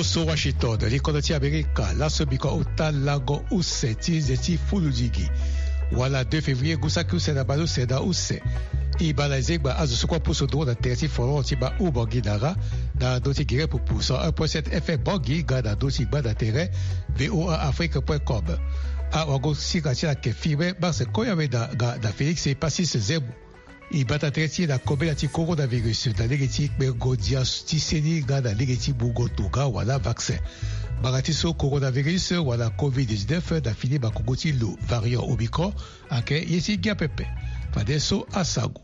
so Washington likonoti Amerika laso biko uta lago use ti zeti fuludigi wala 2 février gusaki use na balo seda use ibala ezegba azo sokwa puso do na terti foro ti ba ubogi dara da doti gire pour puso 1.7 FM bogi gada doti gbada tere voaafrique.com a wago sika ti la ke fibre ba se koyawe da Félix e pasis zebu ibata terti da kobela ti coronavirus da legeti bergodia ti seni gada legeti bugotoga wala vaccin bagati so coronavirus wala covid-19 da fini ba kogoti lo variant Omicron ake yesi gia pepe fade so asago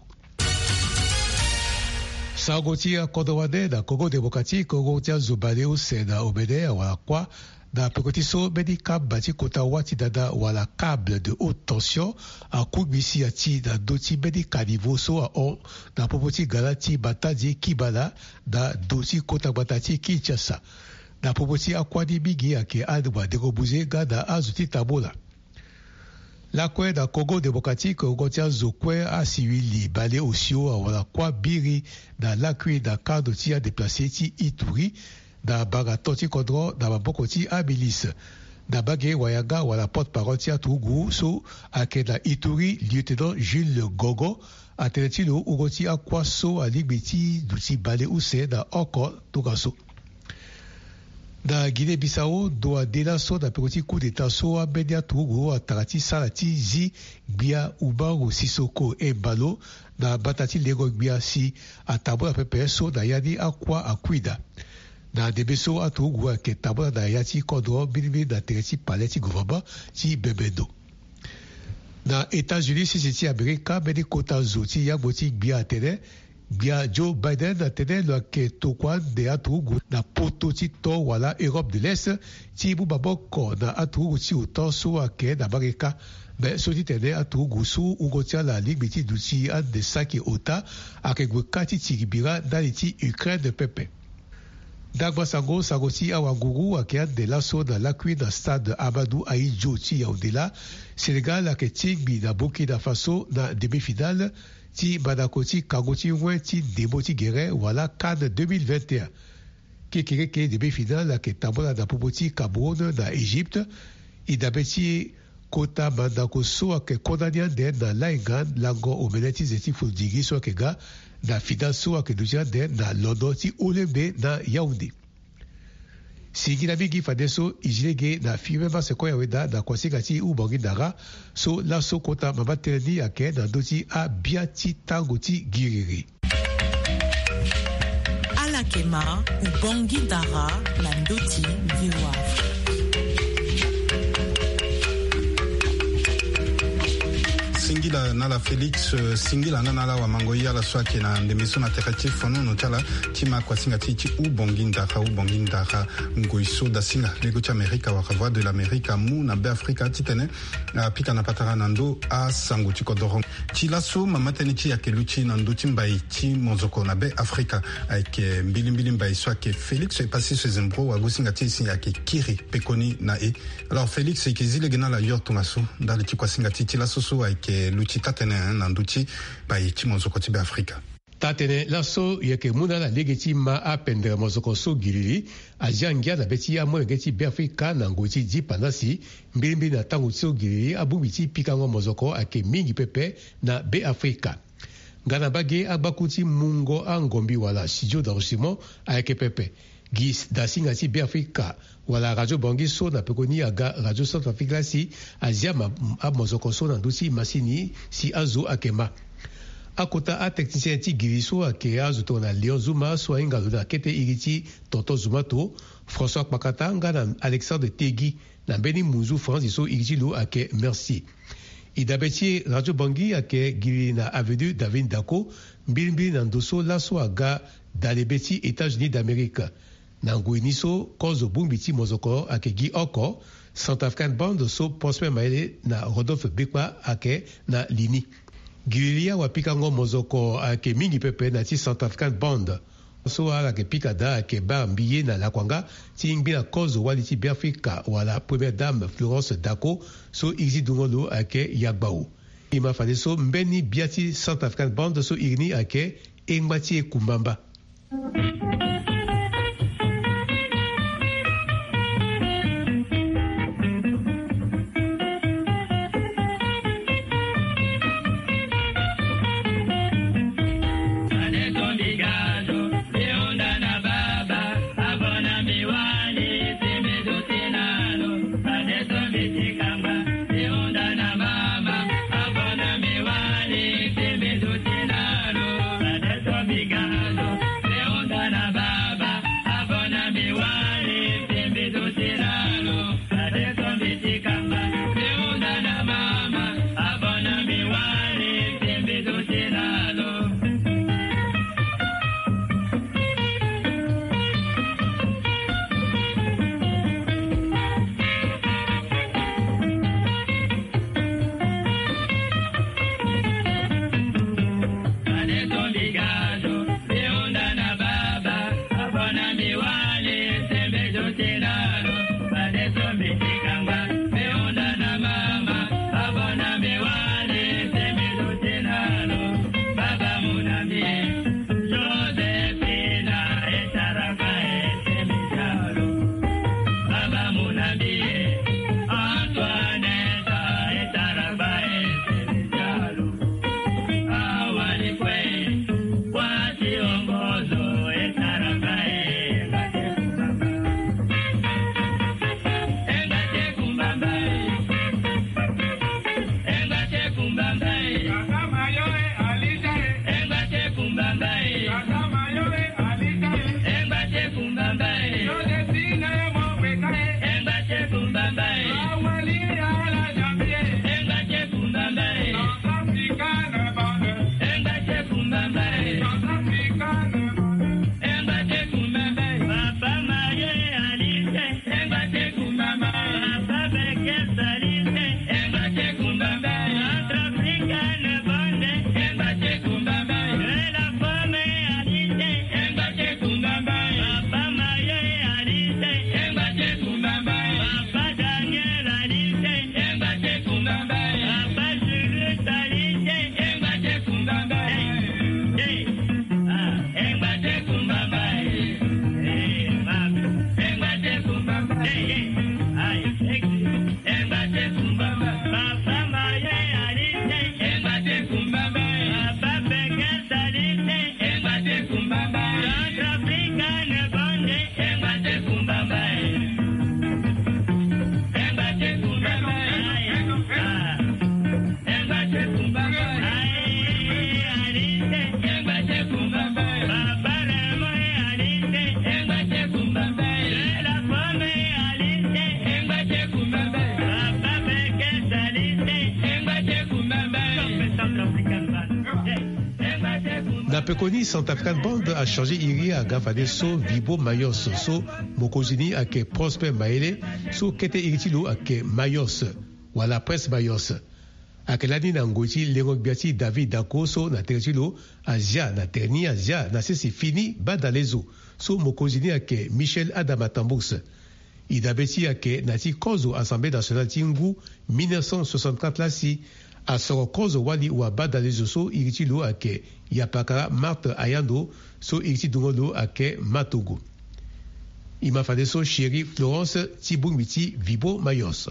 sagoti a kodowade da Congo démocratique Congo tia zubade use da obede wala kwa da pekotiso medica bati kota wati dada wala câble de haute tension a kubisi ati da doti medica niveau so a on da popoti galati batadi kibala da doti kota batati Kinshasa da popoti akwadi bigi ake adwa degobuze gada azuti tabola la kwe da Congo démocratique Congo zokwe a siwili bale osio a wala kwa biri da lakwi da kado ti a déplacé ti Ituri da baga toti kodro da baboko ti abilis da bagé wayaga wala porte-parole ti atugu so ake da Ituri lieutenant Jules Gogo a teletilo ugoti akwa so a ligbiti duti bale use da oko tugaso da Guinée-Bissau do a dela so da pekoti coup d'état so a bedia tugu a tarati salati zi bia ubango sisoko e balo da batati lego bia si a tabo a pepe so da yadi akwa akuida da debeso a tugu a ke tabo da yati kodro bilbi da tereti paleti gouvernement ti bebedo da États-Unis si ti Amerika bedi kota zo ti yaboti bia tene Bia Joe Biden a tene lo ke tokwa de atugu na poto ti to wala Europe de l'Est ti bu baboko na atugu ti uto so ake na bareka be so ti tene atugu so ugo ti la ligue ti duti a de saki ota ake gwe kati ti bira dali ti Ukraine pepe dagba sago ti awanguru ake de la so da lakwi da stade Amadou Ahidjo ti yaudela Sénégal ake tigbi na Burkina Faso na demi-finale ti badakoti kagoti wen ti deboti gere wala CAN 2021 ki kireke demi-finale la ke tambola da popoti Cameroun da Égypte i dabeti kota bandako so ake kondania den na Laingan lango omeneti zeti fuldigi so ake ga na final so ake duja den na London ti Olembe na Yaoundé sigi na bigi fadeso ijilege na fiwe ba se koya weda na kwasika ti ubangi dara so la so kota mabateni ake na doti a biati tango ti giriri Alakema ubangi dara na doti viwa singila nala Félix singila nala wa mangoya la swaki na ndemeso na terati fono no tala tima kwa singa ti ubonginda ngoiso da singa lego ti Amerika wa voix de l'Amérique mu na be Afrika titene pika na patara nando a sango ti kodoro ti laso mamatene ti yakeluchi nando ti mbai ti monzoko na be Afrika avec mbili mbai swaki Félix est passé chez Zembro wa gosinga ti singa ke kiri pekoni na e alors Félix ekizile gena la yor tomaso dans le ti kwa singa ti laso so avec luchi tatene nanduchi bai ti monzoko ti be Afrika tatene laso yeke muna la legeti ma apendre mozoko so gilili ajangia na beti ya mo ngeti be Afrika na ngoti di panasi mbili na tango so gilili abubiti pikango mozoko ake mingi pepe na be Afrika ngana bage abakuti mungo angombi wala studio d'enregistrement ake pepe gis da singa ti be Afrika wala radio bangi so na pekoni aga radio Centrafrique la si azia ma mozoko so na dusi masini si azo akema akota a technicien ti giriso ake azuto na Leon Zuma so ingalo na kete iriti Tonton Zuma to François Pakata nga na Alexandre Tegui na Beni Muzu France so iriti lo ake merci idabeti radio bangi ake giri na avenue David Dako mbili na ndoso laso aga dalebeti États-Unis d'Amérique na nguini so kozo bumbiti mozoko ake gi oko Centrafrican Band so Prosper Maele na Rodolphe Bekwa ake na Lini Gililia wa pikango mozoko ake mingi pepe na ti Centrafrican Band so ala ke pikada ake ba mbiye na lakwanga ti ingbi na kozo wali ti be Afrika wala première dame Florence Dako so ixi dungolo ake yagbao ima fade so mbeni biati Centrafrican Band so irini ake engba ti ekumbamba Na pekoni Central African Band a changé iri a gafade so Vibo Mayos so mokozini ake Prosper Maele so kete iritilo ake Mayos wala Prince Mayos. Akelani na ngoti Lengo Biati David Dako so na teritilo Asia na terni Asia na sesi fini badalezo so mokozini ake Michel Adamatambous. Idabeti ake nati kozo Assemblée nationale Tingu 1964 lasi a soro kozo wali wa badalezo so iritilo ake Yapakara Marthe Ayando so iriti dungolo ake Matogo. Imafade so chéri Florence Tibungwiti Vibo Mayos.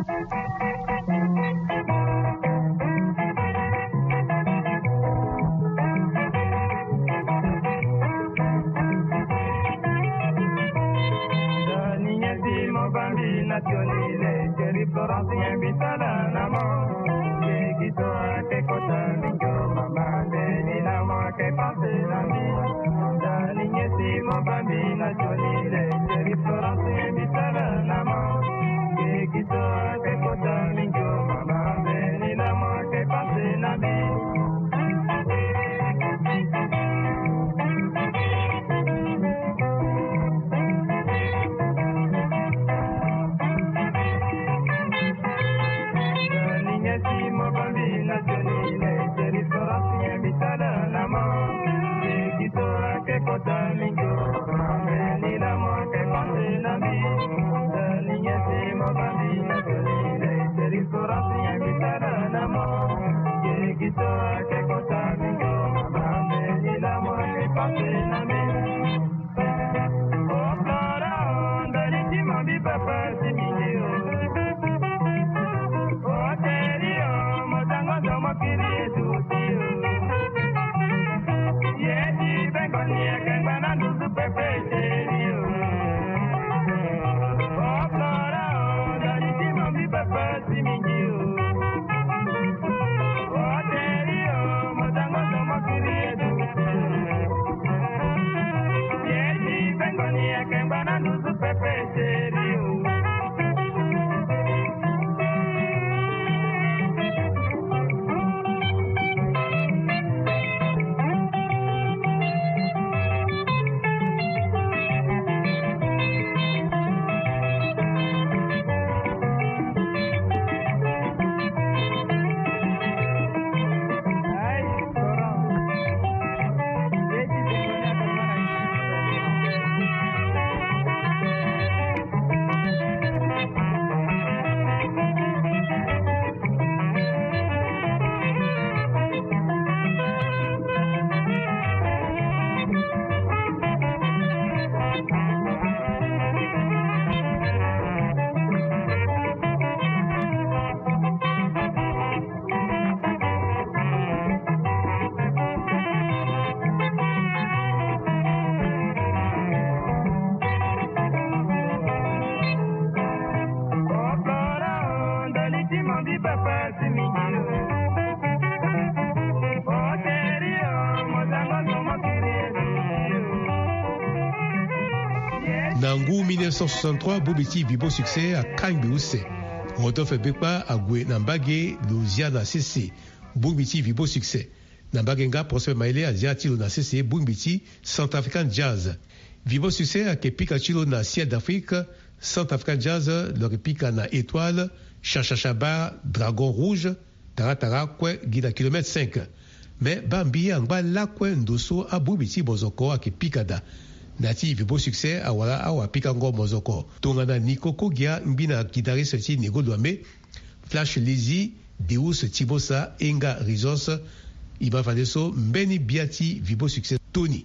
Nangu 1963 Bobeti Vibo succès à Kangbeouse. Rodolphe Bekpa Agwe Nambage Louisiana CC. Bobeti Vibo succès. Nambagenga Prosper Maele Aziatilo na CC Bobeti Centrafrican Jazz. Vibo succès à Kepikachilo na Ciel d'Afrique. Centrafrican Jazz le repika na Étoile. Chachachaba Dragon Rouge. Taratara Kwe Gida Kilomètre 5. Mais Bambi Angba Lakwe Ndoso a Bobeti Bozoko a Kepikada. Nati Vibo succès a wala awa pikango mozoko. Tongana Nikoko Gia Mbina guitariste ti Nego Douame, Flash Lizzy, Deus Tibosa, Enga Rizos, Iba Fadeso, Mbeni Biati Vibo succès Tony.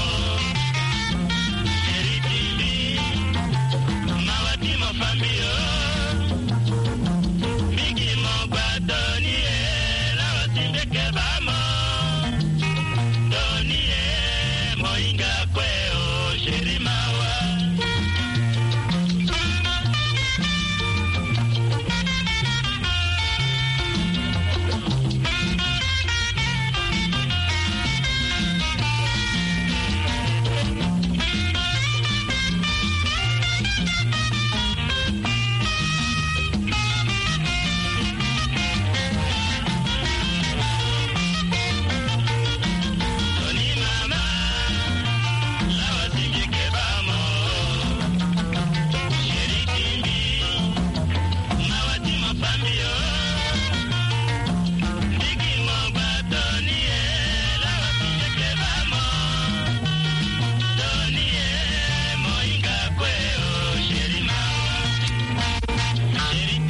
Fambio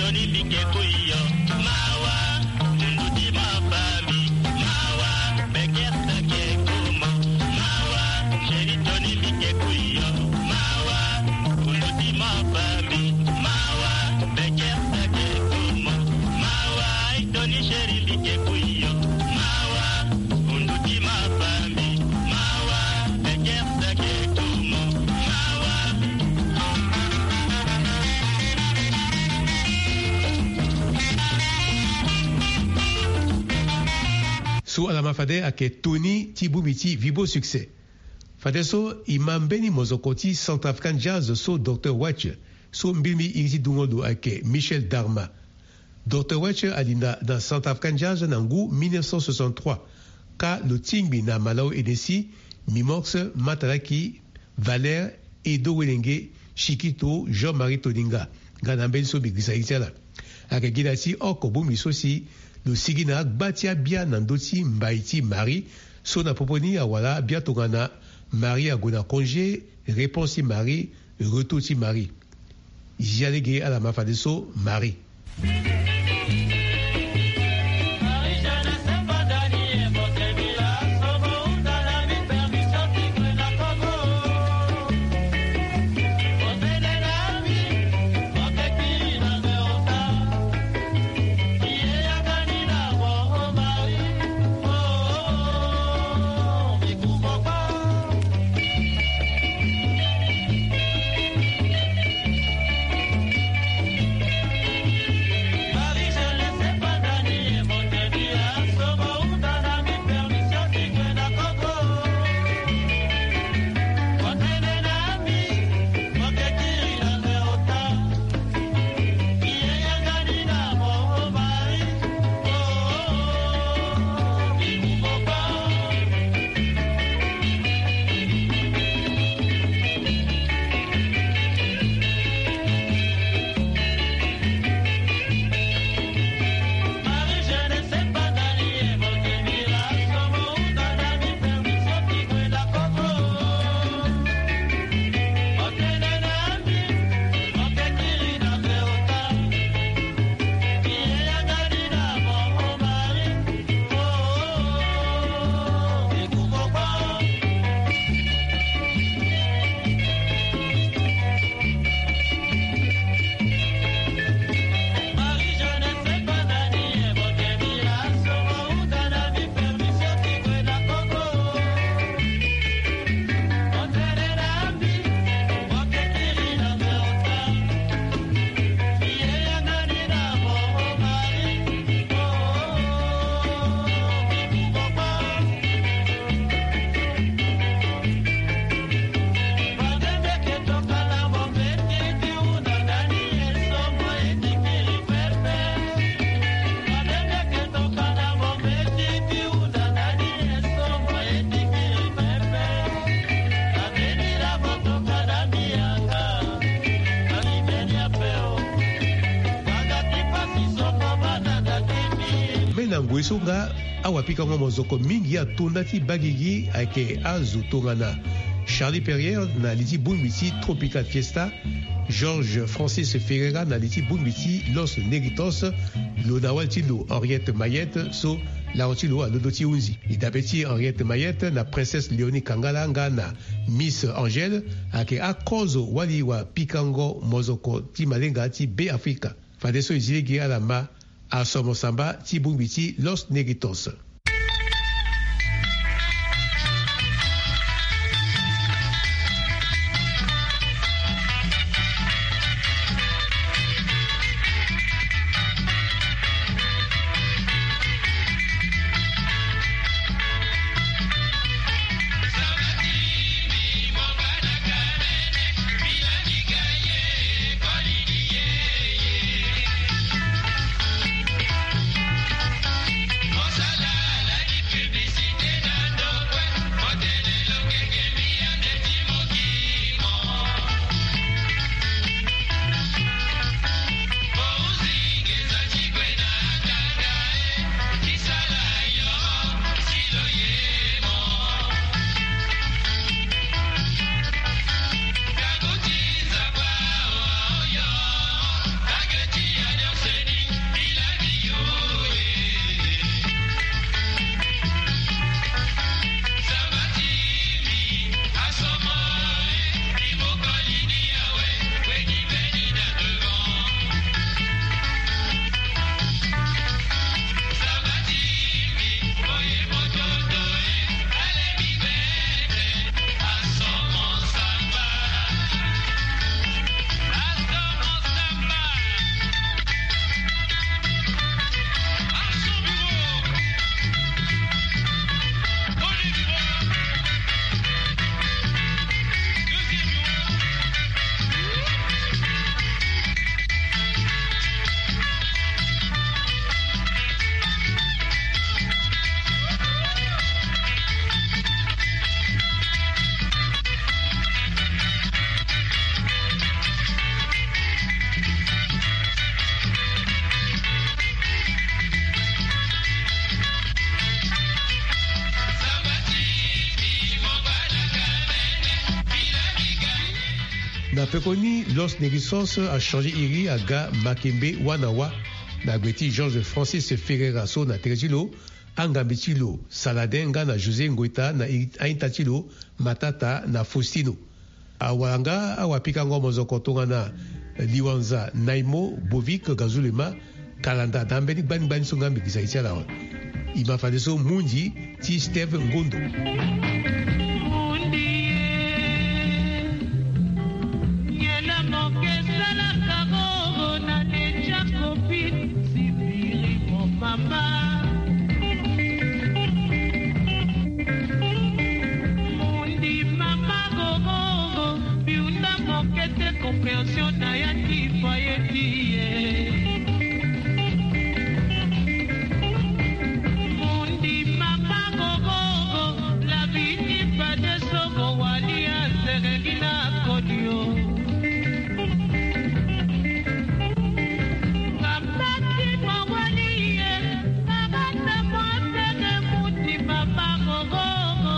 So alama fade ake Tony Tibumiti vibo succès. Fade so imambeni mozokoti Centrafrican Jazz so Dr. Watch so mbilmi iti dungodo ake Michel Darma. Dr. Watch alinda dans Centrafrican Jazz nangu 1963 ka lo tingbi na Malao Edesi Mimox Matalaki Valère Edo Welenge Chiquito Jean-Marie Todinga ganambeni so bigisa itala ake gidasi oko bumi so si lo sigina batia bia nandoti mbaiti Marie so na poponi awala bia tongana Marie agona congé réponse Marie retour ti Marie jalege ala mafade so Marie. Ngwesunga awapika ngwa mozoko mingi ya tondati bagigi ake azu tongana Charlie Perrier na liti bumbiti Tropical Fiesta, Georges Francis Ferreira na liti bumbiti Los Negritos, lo nawalti lo Henriette Mayette so la otilo alodoti unzi idapeti Henriette Mayette na Princesse Léonie Kangalanga na Miss Angèle ake akozo wali wa pikango mozoko ti malenga ti be Afrika fadeso izilegi alama Asomo Samba Tibumbiti Los Negritos. Masala na pekoni Los Negrisos a changé iri aga Makembe Wanawa na gweti Georges Francis Ferreira so na Terejilo Angambitilo Saladenga na José Ngoita na Aintatilo Matata na Faustino awanga awapika ngombo zokotonga na Liwanza Naimo Bovik Gazulema Kalanda dambeni bani sungambi kisaitia lawa imafadeso Mundi ti Steve Ngondo compréhension d'Ayati Fayeti. Mundi mama gogo, la vie pas de sogo walia seregina kodio. Kapati mawaliye, agata mwasege mundi mama gogo.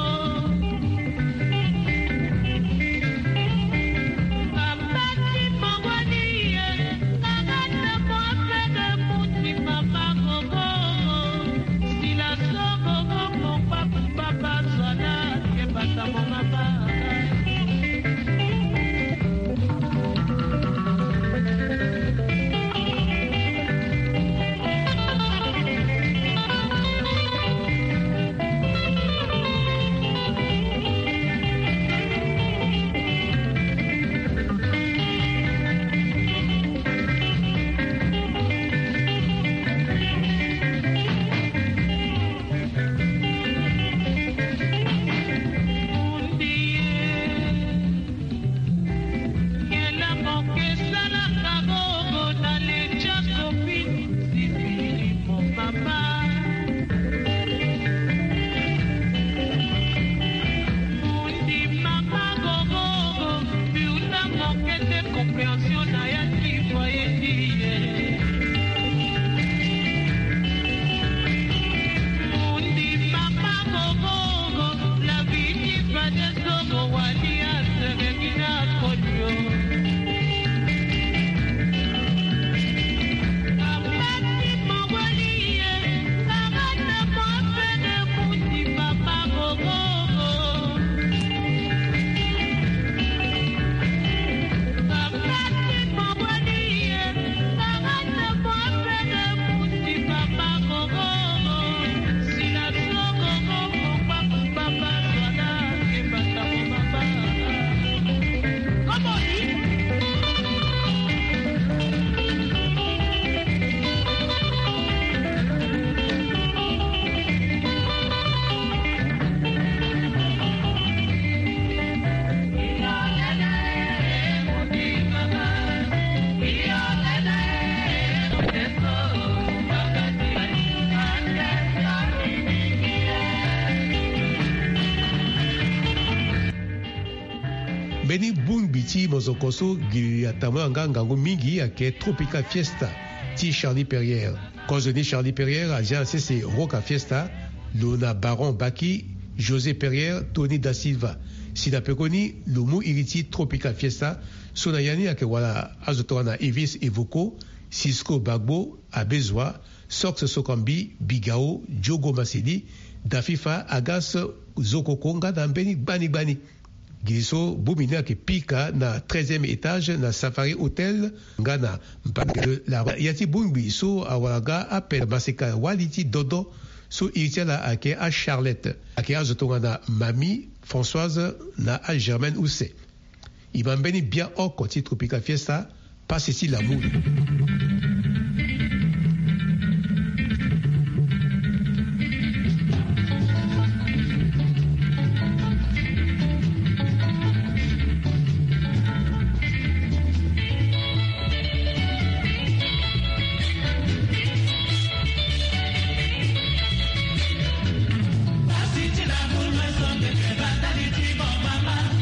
Beni Bungbi ti mozokoso gili atamanga ngango mingi ake Tropica Fiesta ti Charlie Perrière. Kozoni Charlie Perrière a déjà c'est Roca Fiesta, Lona Baron Baki, José Perrière, Tony da Silva. Sida pekoni lumu iriti Tropica Fiesta, sonayani ake wala azotoana Evis Evoko, Cisco Bagbo, Abezwa, Sox Sokambi, Bigao, Diogo Masidi, Dafifa, Agas, Zokokonga, Dambeni, Bani. Giso Boumina ke pika na 13e étage na Safari Hotel ngana mpaka la yati bungbi so awalaga appel basika waliti dodo so itiala ake a Charlotte ake azotonga na Mami Françoise na a Germaine Ousse ibambeni bien oko ti Tropica Fiesta passe ici la moule.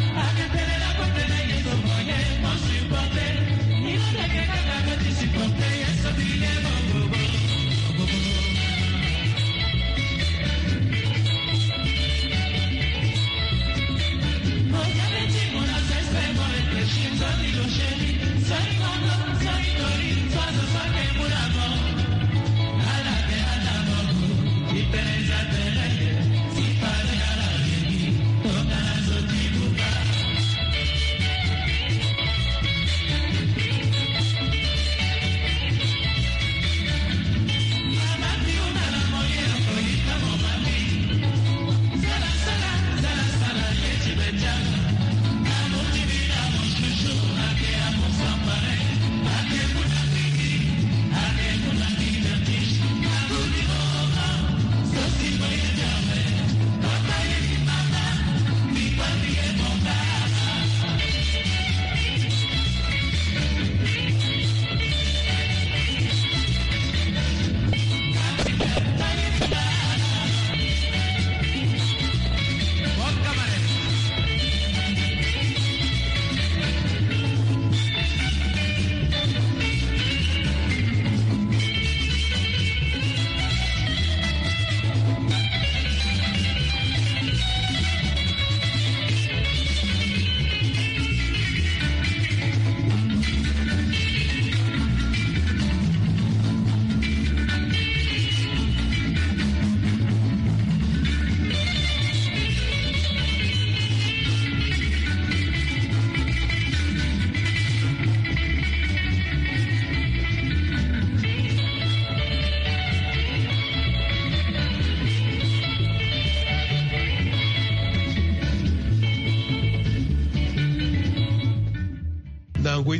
Supporter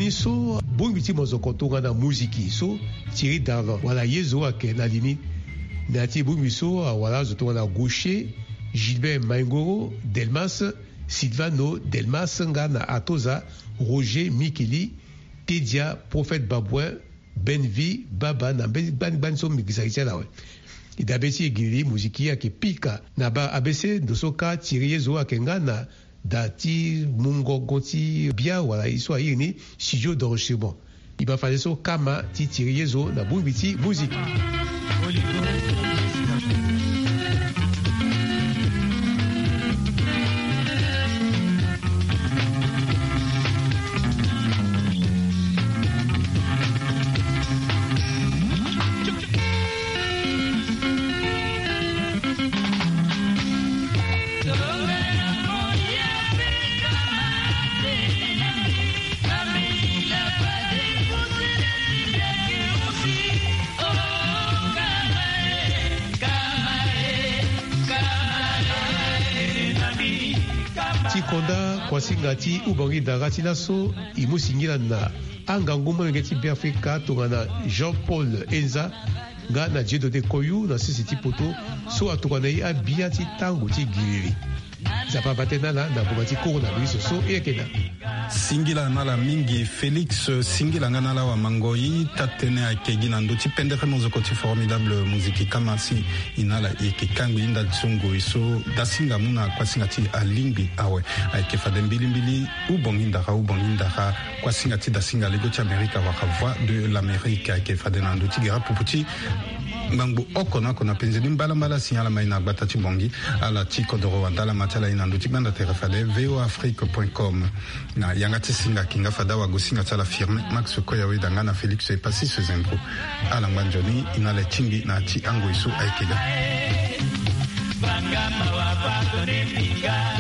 lini so bongi ti mozokotonga na muziki so Thierry Darlan wala yezo ake na lini na ti bongi so wala zotonga na Gaucher Gilbert Maingoro Delmas Silvano Delmas nga na atoza Roger Mikili Tedia Prophète Babouin Benvi Baba na ban so mikisa la we idabeti gili muziki yake pika na ba ABC ndosoka Thierry yezo ake nga na dati mungo goti bia wala iswa yini studio d'enregistrement iba fale so kama ti Thierry yezo na bumbiti muziki konda kwa singati ubangi dagati laso imusingila na anganguma ngeti bi Afrika tongana Jean-Paul Enza nga na jedo de koyu na sisi poto so atokana yi abia ti tango ti gilili zapa batena na bobati ko na biso so ekena singila nala mingi Félix singila nganala wa mangoi tatene akegi na ndoti pendere mozoko ti formidable muziki kama si inala eke kangu inda tsungo iso dasinga muna kwa singa ti alingi awe ake fadembili mbili ubonginda kwa singa ti dasinga lego ti Amerika wa voix de l'Amérique ake fadena ndoti gira puputi Mangbo okona kona penzeni mbala signala maina batati bongi ala tiko de Rwanda la matala ina nduti banda terefade voafrique.com na yangati singa kinga fada wa gosinga tala firme Max Koya wedanga na Félix et passi ce zembro ala mbanjoni ina le tingi na ti ango isu aikega banga mawa ba